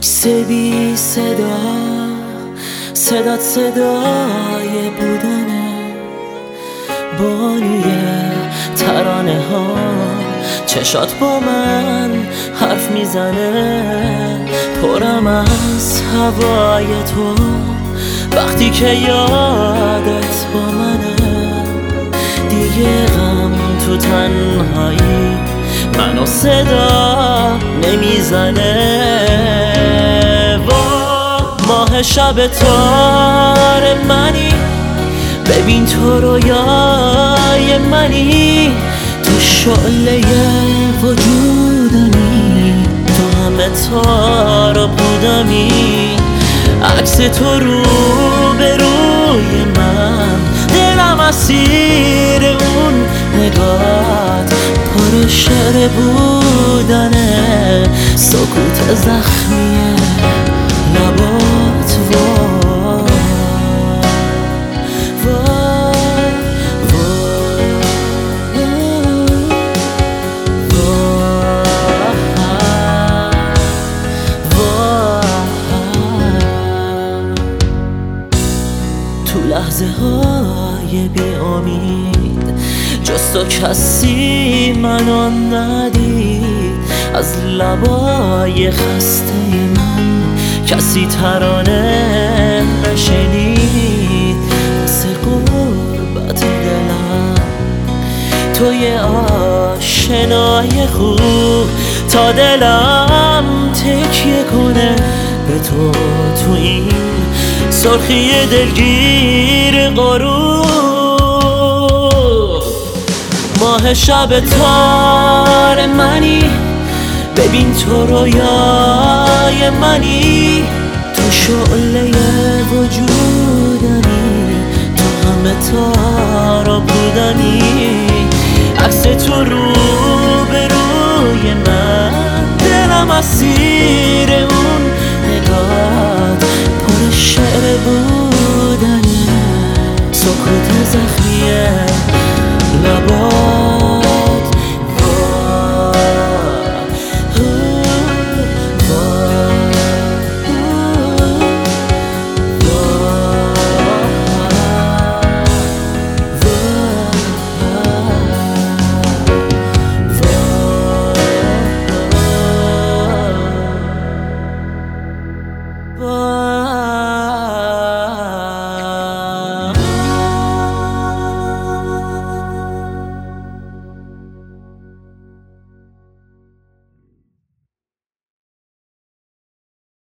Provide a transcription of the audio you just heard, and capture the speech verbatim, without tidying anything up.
عکس بی صدا، صدات صدای بودنه، بانوی ترانه ها، چشات با من حرف میزنه، پرم از هوای تو وقتی که یادت با منه. دیگه غم تو تنهایی منو صدا نمیزنه. ماه شب تار منی، ببین تو رویای منی، تو شعله وجودمی، تو همه تار و بودمی. عکس تو رو به روی من، دلم اسیر اون نگات، پر شعر بودنه، سکوت زخمیه لبات. وای وای وای. تو لحظه های بی امید جز تو کسی منو ندید، از لبای خسته من کسی ترانه نشنید. واسه غربت دلم توی آشنای خوب، تا دلم تکیه کنه به تو تو این سرخی دلگیر غروب. ماه شب تار منی، ببین تو رویای منی، تو شعله وجودمی، تو همه تار و بودمی. عکس تو رو به روی من، دلم اسیر اون نگات، پر شعر بودنه، سکوت زخمیه لبات.